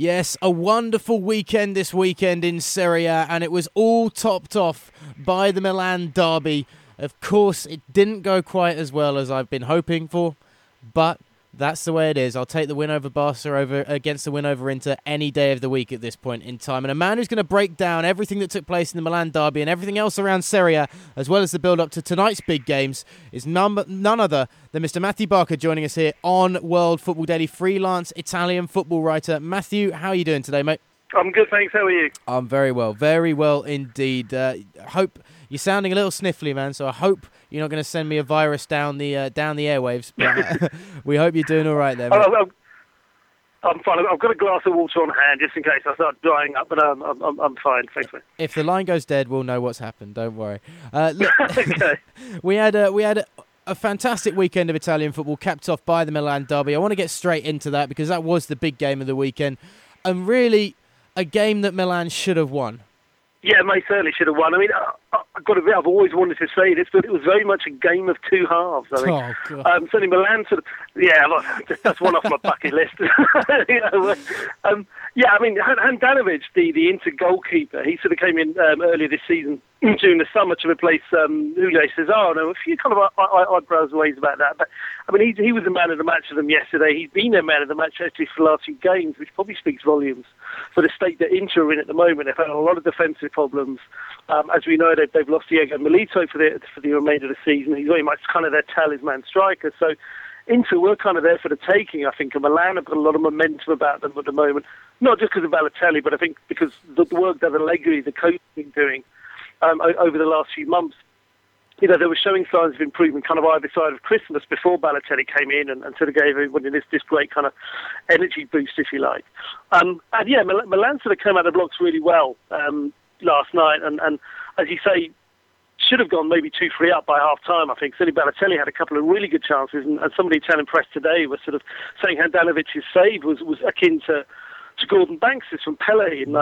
Yes, a wonderful weekend this weekend in Serie A, and it was all topped off by the Milan derby. Of course, it didn't go quite as well as I've been hoping for, but that's the way it is. I'll take the win over Barca against the win over Inter any day of the week at this point in time. And a man who's going to break down everything that took place in the Milan derby and everything else around Serie A, as well as the build-up to tonight's big games, is none other than Mr. Matthew Barker, joining us here on World Football Daily, freelance Italian football writer. Matthew, how are you doing today, mate? I'm good, thanks. How are you? I'm very well indeed. Hope you're sounding a little sniffly, man, so I hope you're not going to send me a virus down the airwaves, but we hope you're doing all right there, mate. I'm fine. I've got a glass of water on hand just in case I start drying up, but I'm fine. Thanks, mate. If the line goes dead, we'll know what's happened. Don't worry. Look, Okay. we had a fantastic weekend of Italian football, capped off by the Milan derby. I want to get straight into that because that was the big game of the weekend, and really a game that Milan should have won. Yeah, mate, certainly should have won. I mean, I've got to be, I've always wanted to say this, but it was very much a game of two halves, I think. Oh, God. Certainly Milan sort of, yeah, look, that's one off my bucket list. Yeah, I mean, Handanovic, the Inter goalkeeper, he sort of came in earlier this season during the summer to replace Julio Cesar. Now, a few kind of eyebrows raised about that, but I mean, he was the man of the match for them yesterday. He's been their man of the match actually for the last few games, which probably speaks volumes for the state that Inter are in at the moment. They've had a lot of defensive problems. As we know, they've lost Diego Milito for the remainder of the season. He's very much kind of their talisman striker. So Inter were kind of there for the taking, I think, and Milan have got a lot of momentum about them at the moment. Not just because of Balotelli, but I think because the work that Allegri, the coach, has been doing over the last few months. You know, they were showing signs of improvement kind of either side of Christmas before Balotelli came in and sort of gave everybody this great kind of energy boost, if you like. And yeah, Milan sort of came out of the blocks really well last night, and as you say, should have gone maybe 2-3 up by half-time, I think. Certainly Balotelli had a couple of really good chances, and some of the Italian press today was sort of saying Handanovic's save was akin to Gordon Banks' from Pele from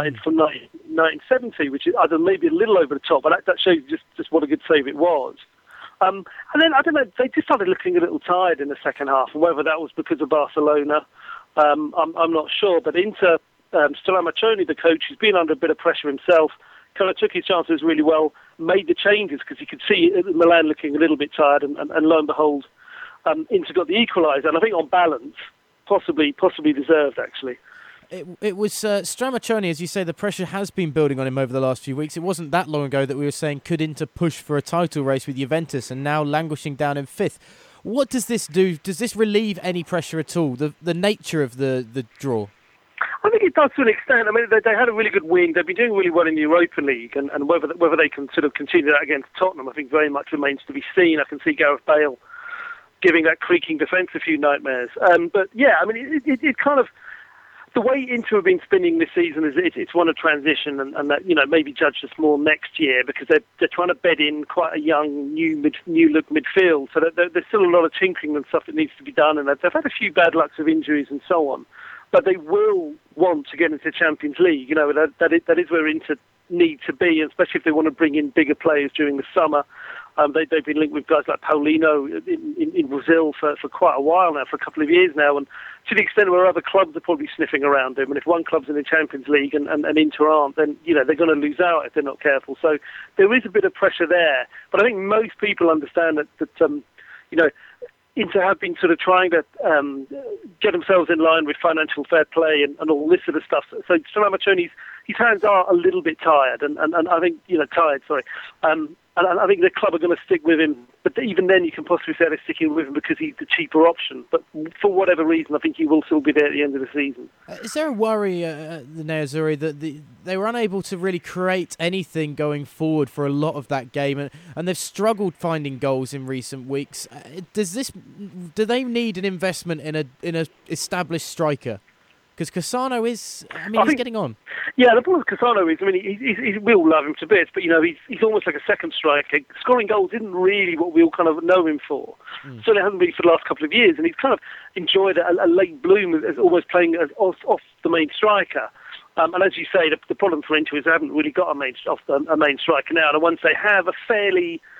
1970, which is either maybe a little over the top, but that shows just what a good save it was. And then, I don't know, they just started looking a little tired in the second half, and whether that was because of Barcelona, I'm not sure. But Inter, Stramaccioni, the coach, has been under a bit of pressure himself, kind of took his chances really well, made the changes, because you could see Milan looking a little bit tired, and lo and behold, Inter got the equaliser, and I think on balance, possibly deserved, actually. It was Stramaccioni, as you say, the pressure has been building on him over the last few weeks. It wasn't that long ago that we were saying, could Inter push for a title race with Juventus, and now languishing down in fifth. What does this do? Does this relieve any pressure at all, the nature of the draw? I think it does to an extent. I mean, they had a really good win. They've been doing really well in the Europa League, and whether they can sort of continue that against Tottenham, I think very much remains to be seen. I can see Gareth Bale giving that creaking defence a few nightmares. But yeah, I mean, it kind of, the way Inter have been spinning this season is it's one of transition, and that, you know, maybe judge us more next year, because they're trying to bed in quite a young new look midfield. So there's still a lot of tinkering and stuff that needs to be done, and they've had a few bad lucks of injuries and so on. But they will want to get into the Champions League. You know, that is where Inter need to be, especially if they want to bring in bigger players during the summer. They've been linked with guys like Paulino in Brazil for quite a while now, for a couple of years now, and to the extent where other clubs are probably sniffing around him. And if one club's in the Champions League and Inter aren't, then, you know, they're going to lose out if they're not careful. So there is a bit of pressure there. But I think most people understand that you know, Inter have been sort of trying to get themselves in line with financial fair play and all this sort of stuff. So Stramaccioni's, his hands are a little bit tired, and I think, you know, and I think the club are going to stick with him. But even then, you can possibly say they're sticking with him because he's the cheaper option. But for whatever reason, I think he will still be there at the end of the season. Is there a worry, the Nerazzurri, that they were unable to really create anything going forward for a lot of that game, and they've struggled finding goals in recent weeks? Do they need an investment in a established striker? Because Cassano is, he's getting on. Yeah, the problem with Cassano is, we all love him to bits, but, you know, he's almost like a second striker. Scoring goals isn't really what we all kind of know him for. So it hasn't been for the last couple of years, and he's kind of enjoyed a late bloom as almost playing as off the main striker. And as you say, the problem for Inter is they haven't really got a main striker now. And once they have, a fairly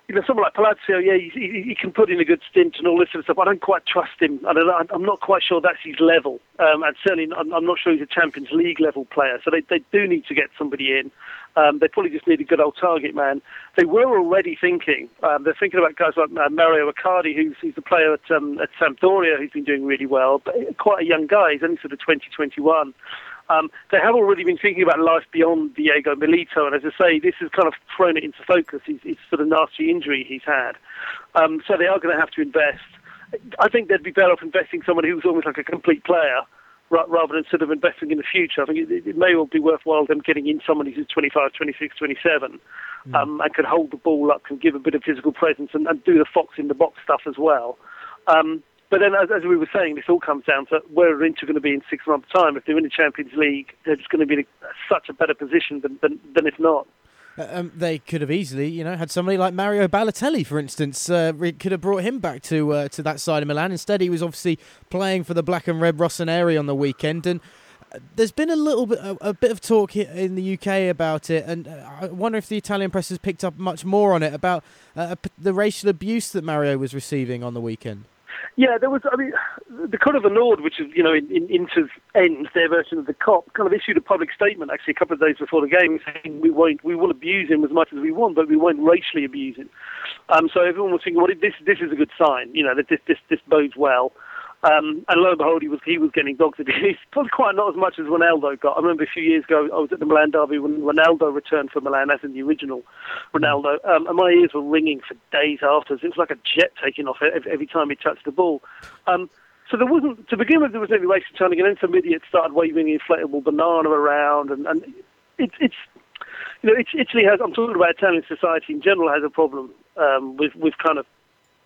someone like Palazzo, yeah, he can put in a good stint and all this sort of stuff. I don't quite trust him. I'm not quite sure that's his level. And certainly, I'm not sure he's a Champions League level player. So they do need to get somebody in. They probably just need a good old target man. They were already thinking. They're thinking about guys like Mario Icardi, who's the player at Sampdoria, who's been doing really well, but quite a young guy. He's only sort of 2021. They have already been thinking about life beyond Diego Milito, and as I say, this has kind of thrown it into focus. His sort of nasty injury he's had. So they are going to have to invest. I think they'd be better off investing someone who's almost like a complete player, rather than sort of investing in the future. I think it may well be worthwhile them getting in someone who's 25, 26, 27, and can hold the ball up, can give a bit of physical presence, and do the fox in the box stuff as well. But then, as we were saying, this all comes down to where are Inter going to be in 6 months' time. If they're in the Champions League, they're just going to be in such a better position than if not. They could have easily, had somebody like Mario Balotelli, for instance. Could have brought him back to that side of Milan. Instead, he was obviously playing for the black and red Rossoneri on the weekend. And there's been a bit of talk here in the UK about it, and I wonder if the Italian press has picked up much more on it about the racial abuse that Mario was receiving on the weekend. Yeah, there was. I mean, the Code of Nord, which is in Inter's end, their version of the COP, kind of issued a public statement actually a couple of days before the game saying we will abuse him as much as we want, but we won't racially abuse him. So everyone was thinking, well, this is a good sign, that this bodes well. And lo and behold, he was getting dogged abuse. Probably quite not as much as Ronaldo got. I remember a few years ago, I was at the Milan derby when Ronaldo returned for Milan, as in the original Ronaldo, and my ears were ringing for days afterwards. It was like a jet taking off every time he touched the ball. So there wasn't, to begin with, there was any racial turning, and then some idiot started waving the inflatable banana around, and it's Italy has. I'm talking about Italian society in general has a problem with kind of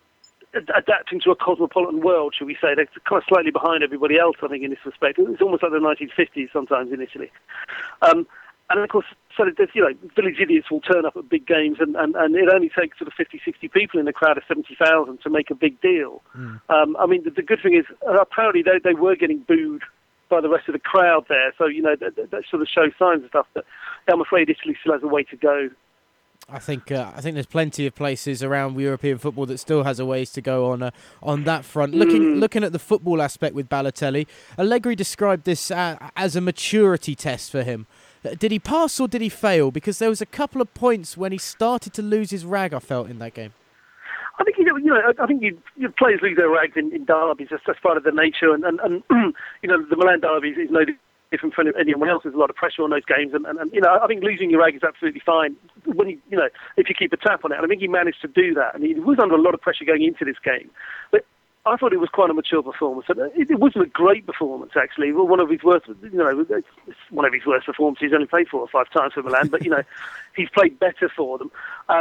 adapting to a cosmopolitan world, shall we say. They're kind of slightly behind everybody else, I think, in this respect. It's almost like the 1950s sometimes in Italy. And of course, so there's, village idiots will turn up at big games, and it only takes sort of 50, 60 people in a crowd of 70,000 to make a big deal. I mean, the good thing is, apparently they were getting booed by the rest of the crowd there, so, that sort of shows signs and stuff, but I'm afraid Italy still has a way to go. I think there's plenty of places around European football that still has a ways to go on that front. Looking at the football aspect with Balotelli, Allegri described this as a maturity test for him. Did he pass or did he fail? Because there was a couple of points when he started to lose his rag, I felt, in that game. I think I think players lose their rags in derbies. That's part of their nature, and the Milan derby is no different from anyone else. There's a lot of pressure on those games, and I think losing your rag is absolutely fine when if you keep a tap on it. And I think he managed to do that, and he was under a lot of pressure going into this game. But I thought it was quite a mature performance. It wasn't a great performance actually. One of his worst, one of his worst performances. He's only played 4 or 5 times for Milan, but he's played better for them.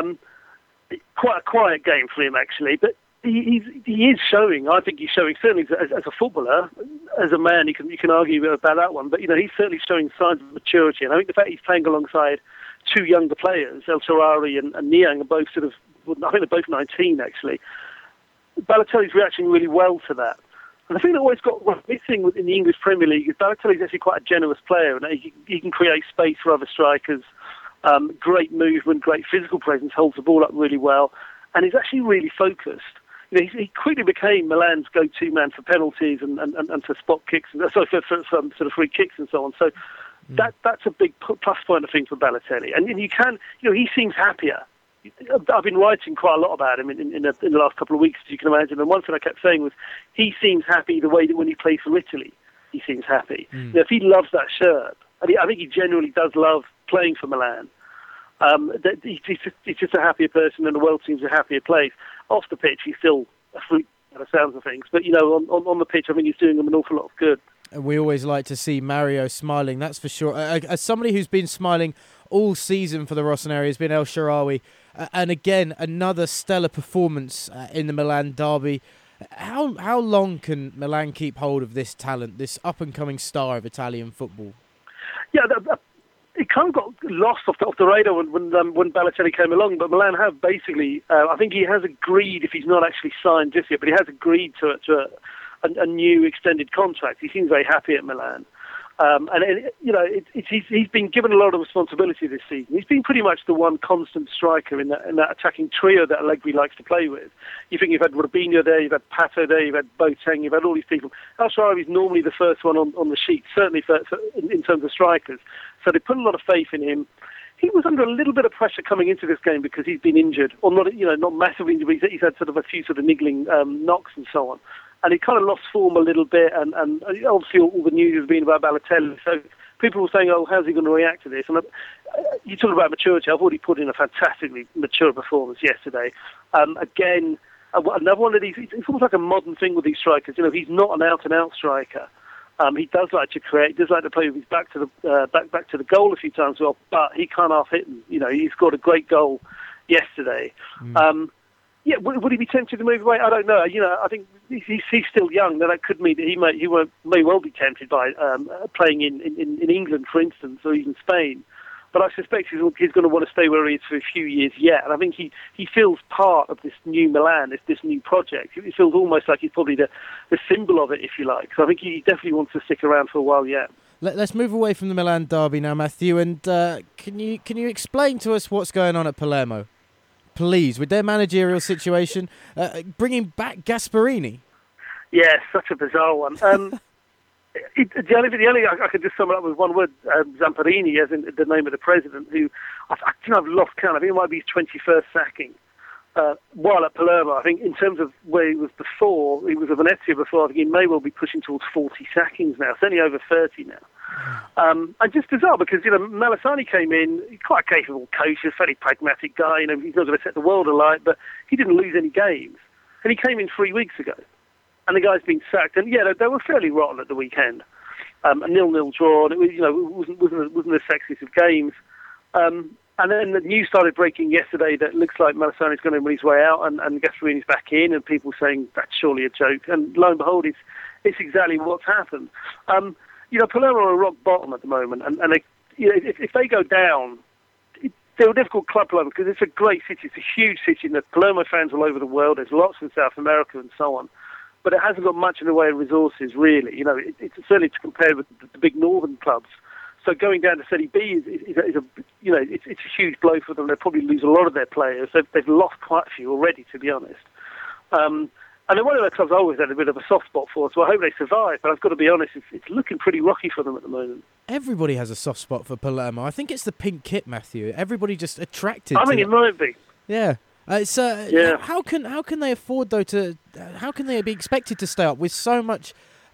Quite a quiet game for him actually, but. He is showing. I think he's showing certainly as a footballer, as a man. You can argue about that one, but he's certainly showing signs of maturity. And I think the fact he's playing alongside 2 younger players, El Shaarawy and Niang, are both I think they're both 19 actually. Balotelli's reacting really well to that. And the thing that always got missing in the English Premier League is Balotelli's actually quite a generous player, and he can create space for other strikers. Great movement, great physical presence, holds the ball up really well, and he's actually really focused. He quickly became Milan's go-to man for penalties and for spot kicks, for sort of free kicks and so on. So that's a big plus point, I think, for Balotelli. And you can, he seems happier. I've been writing quite a lot about him in the last couple of weeks, as you can imagine. And one thing I kept saying was, he seems happy the way that when he plays for Italy, he seems happy. If he loves that shirt, I think he genuinely does love playing for Milan. He's just a happier person, and the world seems a happier place. Off the pitch, he's still a freak by the sounds of things. But, on the pitch, I think he's doing them an awful lot of good. And we always like to see Mario smiling, that's for sure. As somebody who's been smiling all season for the Rossoneri has been El Shaarawy. And again, another stellar performance in the Milan derby. How long can Milan keep hold of this talent, this up-and-coming star of Italian football? Yeah, it kind of got lost off the radar when Balotelli came along, but Milan have basically, I think he has agreed, if he's not actually signed just yet, but he has agreed to a new extended contract. He seems very happy at Milan. He's been given a lot of responsibility this season. He's been pretty much the one constant striker in that attacking trio that Allegri likes to play with. You think you've had Robinho there, you've had Pato there, you've had Boateng, you've had all these people. El Shaarawy is normally the first one on the sheet, certainly in terms of strikers. So they put a lot of faith in him. He was under a little bit of pressure coming into this game because he's been injured, or not massively injured, but he's had sort of a few sort of niggling knocks and so on. And he kind of lost form a little bit, and obviously all the news has been about Balotelli. So people were saying, how's he going to react to this? And you talk about maturity. I've already put in a fantastically mature performance yesterday. Again, another one of these, it's almost like a modern thing with these strikers. He's not an out-and-out striker. He does like to create, he does like to play with his back to the goal a few times as well, but he can't half-hit them. He scored a great goal yesterday. Would he be tempted to move away? I don't know. I think he's still young. That could mean that he may well be tempted by playing in England, for instance, or even Spain. But I suspect he's going to want to stay where he is for a few years yet. And I think he feels part of this new Milan, this new project. He feels almost like he's probably the symbol of it, if you like. So I think he definitely wants to stick around for a while yet. Let's move away from the Milan derby now, Matthew. And can you explain to us what's going on at Palermo? Please, with their managerial situation, bringing back Gasperini. Yeah, such a bizarre one. The only I could just sum it up with one word: Zamparini, as in the name of the president, who I've lost count. I think it might be his 21st sacking. While at Palermo, I think in terms of where he was before, he was at Venezia before. I think he may well be pushing towards 40 sackings now. It's only over 30 now. And just bizarre because, Malesani came in, quite a capable coach, a fairly pragmatic guy. He's not going to set the world alight, but he didn't lose any games. And he came in 3 weeks ago. And the guy's been sacked. And, they were fairly rotten at the weekend. A 0-0 draw, and it wasn't the sexiest of games. And then the news started breaking yesterday that it looks like Malesani's going to win his way out and Gasperini's back in, and people saying that's surely a joke. And lo and behold, it's exactly what's happened. Palermo are rock bottom at the moment, and they, if they go down, they're a difficult club, Palermo, because it's a great city. It's a huge city, and there's Palermo fans all over the world. There's lots in South America and so on. But it hasn't got much in the way of resources, really. It's certainly to compare with the big northern clubs. So going down to Serie B is a huge blow for them. They'll probably lose a lot of their players. They've lost quite a few already, to be honest. And then one of the clubs I always had a bit of a soft spot for, so I hope they survive. But I've got to be honest, it's looking pretty rocky for them at the moment. Everybody has a soft spot for Palermo. I think it's the pink kit, Matthew. Everybody just attracted. I think it might be. Yeah. Yeah. How can they afford though to? How can they be expected to stay up with so much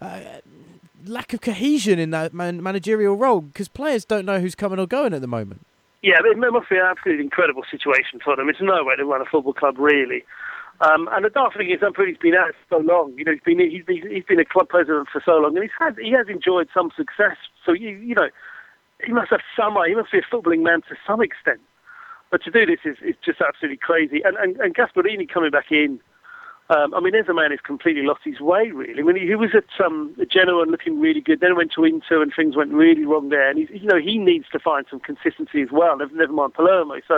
lack of cohesion in that managerial role? Because players don't know who's coming or going at the moment. Yeah, it must be an absolutely incredible situation for them. It's no way to run a football club, really. And the daft thing is, Zampari's been out for so long. He's been a club president for so long, and he has enjoyed some success. So he must have he must be a footballing man to some extent. But to do this is just absolutely crazy. And Gasperini coming back in, there's a man who's completely lost his way, really. He was at Genoa and looking really good. Then went to Inter and things went really wrong there. And he needs to find some consistency as well. Never mind Palermo. So,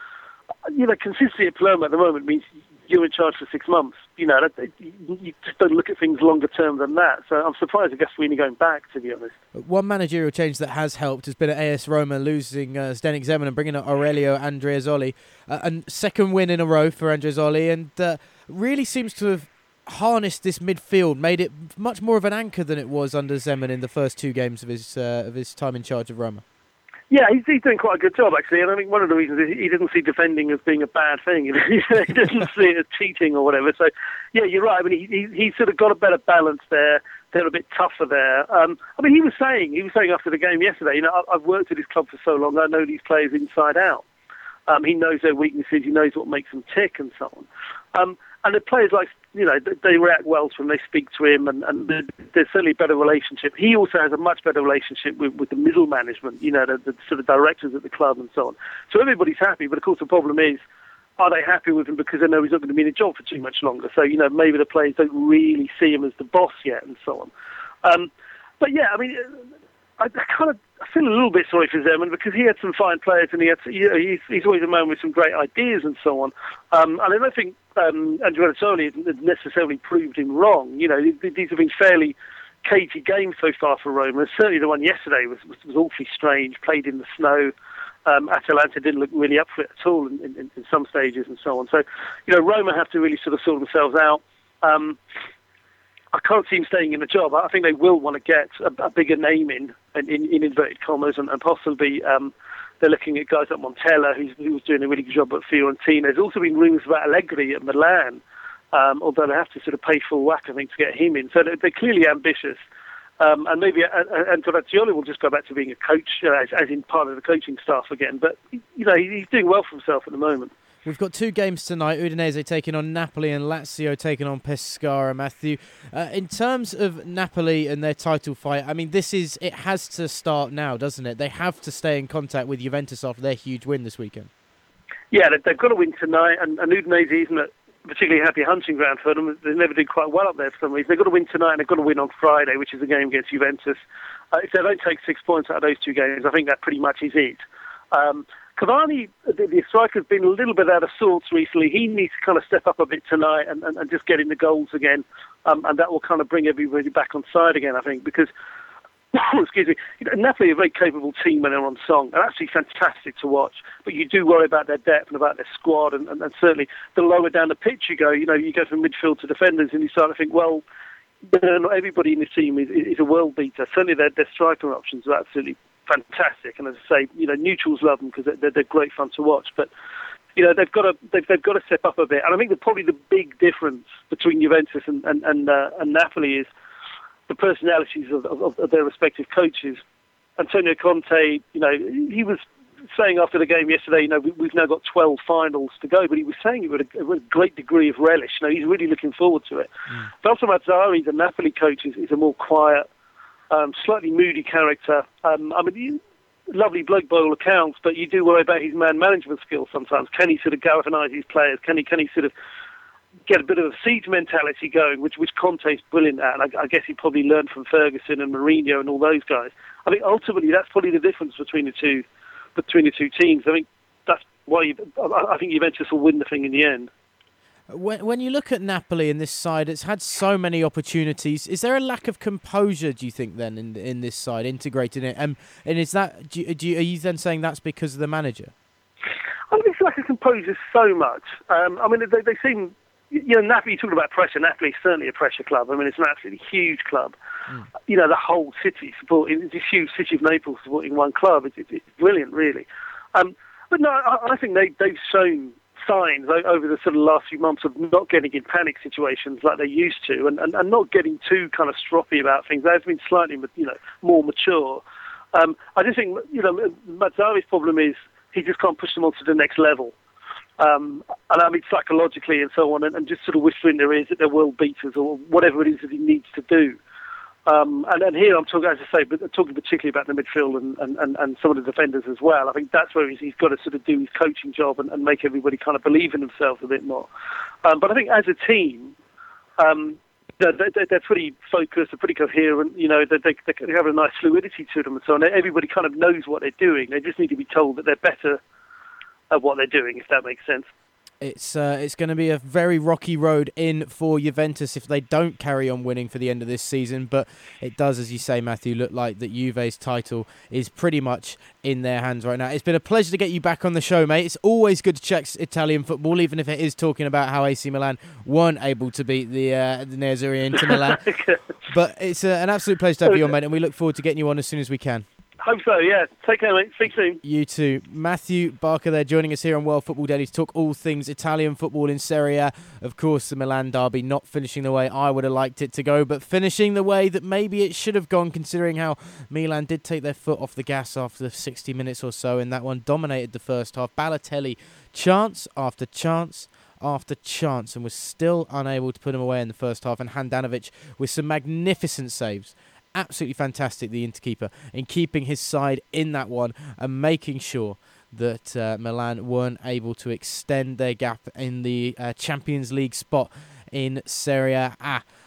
consistency at Palermo at the moment means you're in charge for 6 months. You just don't look at things longer term than that. So I'm surprised at Gasperini going back, to be honest. One managerial change that has helped has been at AS Roma losing Zdeněk Zeman and bringing in Aurelio Andreazzoli. And second win in a row for Andreazzoli, and really seems to have harnessed this midfield, made it much more of an anchor than it was under Zeman in the first 2 games of his time in charge of Roma. Yeah, he's doing quite a good job, actually, and I think one of the reasons is he didn't see defending as being a bad thing. He didn't see it as cheating or whatever. So, yeah, you're right. He's sort of got a better balance there. They're a bit tougher there. He was saying after the game yesterday, I've worked at this club for so long, I know these players inside out. He knows their weaknesses, he knows what makes them tick and so on. And the players, they react well to him, they speak to him, and there's certainly a better relationship. He also has a much better relationship with the middle management, the sort of directors at the club and so on. So everybody's happy, but of course the problem is, are they happy with him because they know he's not going to be in a job for too much longer? So, maybe the players don't really see him as the boss yet and so on. But yeah, I feel a little bit sorry for Zeman because he had some fine players and he's always a man with some great ideas and so on. And I don't think Andreazzoli has necessarily proved him wrong. These have been fairly cagey game so far for Roma. Certainly the one yesterday was awfully strange, played in the snow. Atalanta didn't look really up for it at all in some stages and so on. So, Roma have to really sort themselves out. I can't see him staying in the job. I think they will want to get a bigger name in inverted commas, and possibly they're looking at guys like Montella, who was doing a really good job at Fiorentina. There's also been rumours about Allegri at Milan, although they have to sort of pay full whack, I think, to get him in. So they're clearly ambitious. And maybe Antonaccioli will just go back to being a coach, as in part of the coaching staff again. But, he's doing well for himself at the moment. We've got 2 games tonight, Udinese taking on Napoli and Lazio taking on Pescara, Matthew. In terms of Napoli and their title fight, I mean, it has to start now, doesn't it? They have to stay in contact with Juventus after their huge win this weekend. Yeah, they've got to win tonight, and Udinese isn't a particularly happy hunting ground for them. They never did quite well up there for some reason. They've got to win tonight, and they've got to win on Friday, which is a game against Juventus. If they don't take 6 points out of those 2 games, I think that pretty much is it. Cavani, the striker's been a little bit out of sorts recently. He needs to kind of step up a bit tonight and just get in the goals again, and that will kind of bring everybody back on side again, I think, because, excuse me, Napoli are a very capable team when they're on song. They're actually fantastic to watch, but you do worry about their depth and about their squad, and certainly the lower down the pitch you go, you go from midfield to defenders, and you start to think, well, not everybody in the team is a world beater. Certainly their striker options are absolutely fantastic, and as I say, neutrals love them because they're great fun to watch. But they've got to step up a bit, and I think probably the big difference between Juventus and Napoli is the personalities of their respective coaches. Antonio Conte, he was saying after the game yesterday, we've now got 12 finals to go, but he was saying it with a great degree of relish. He's really looking forward to it. Valter Mazzarri, the Napoli coach, is a more quiet, slightly moody character. Lovely bloke by all accounts, but you do worry about his man management skills sometimes. Can he sort of galvanise his players? Can he sort of get a bit of a siege mentality going, which Conte's brilliant at? And I guess he probably learned from Ferguson and Mourinho and all those guys. I think ultimately that's probably the difference between the two teams. I think that's why I think Juventus will win the thing in the end. When you look at Napoli in this side, it's had so many opportunities. Is there a lack of composure, do you think, then, in this side, integrating it? And is that, are you then saying that's because of the manager? I think it's lack of composure so much. They seem, Napoli, you're talking about pressure. Napoli is certainly a pressure club. It's an absolutely huge club. The whole city supporting, this huge city of Naples supporting one club. It's brilliant, really. But no, I think they've shown signs over the sort of last few months of not getting in panic situations like they used to, and not getting too kind of stroppy about things. They've been slightly, more mature. I just think, Mazzarri's problem is he just can't push them on to the next level. And psychologically and so on, and just sort of whisper in their ears that they're world beaters or whatever it is that he needs to do. And here I'm talking, as I say, but talking particularly about the midfield and some of the defenders as well. I think that's where he's got to sort of do his coaching job and make everybody kind of believe in themselves a bit more. But I think as a team, they're pretty focused, they're pretty coherent. They have a nice fluidity to them and so on. Everybody kind of knows what they're doing. They just need to be told that they're better at what they're doing, if that makes sense. It's going to be a very rocky road in for Juventus if they don't carry on winning for the end of this season. But it does, as you say, Matthew, look like that Juve's title is pretty much in their hands right now. It's been a pleasure to get you back on the show, mate. It's always good to check Italian football, even if it is talking about how AC Milan weren't able to beat the Nerazzurri Inter Milan. But it's an absolute pleasure to have you on, mate, and we look forward to getting you on as soon as we can. Hope so, yeah. Take care, mate. Speak soon. You too. Matthew Barker there joining us here on World Football Daily to talk all things Italian football in Serie A. Of course, the Milan derby not finishing the way I would have liked it to go, but finishing the way that maybe it should have gone, considering how Milan did take their foot off the gas after 60 minutes or so in that one, dominated the first half. Balotelli, chance after chance after chance, and was still unable to put him away in the first half, and Handanovic with some magnificent saves. Absolutely fantastic, the Interkeeper, in keeping his side in that one and making sure that Milan weren't able to extend their gap in the Champions League spot in Serie A.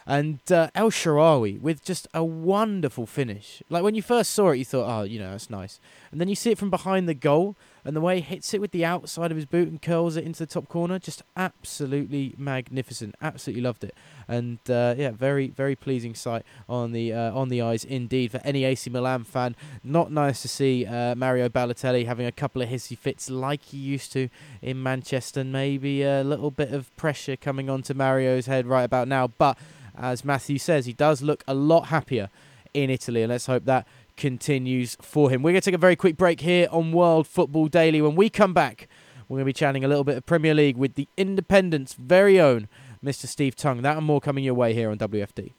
And El Shaarawy with just a wonderful finish. Like when you first saw it, you thought, oh, that's nice. And then you see it from behind the goal, and the way he hits it with the outside of his boot and curls it into the top corner, just absolutely magnificent. Absolutely loved it. And very, very pleasing sight on the eyes indeed for any AC Milan fan. Not nice to see Mario Balotelli having a couple of hissy fits like he used to in Manchester. Maybe a little bit of pressure coming onto Mario's head right about now, but as Matthew says, he does look a lot happier in Italy, and let's hope that continues for him. We're going to take a very quick break here on World Football Daily. When we come back, we're going to be chatting a little bit of Premier League with the Independent's very own Mr. Steve Tongue. That and more coming your way here on WFD.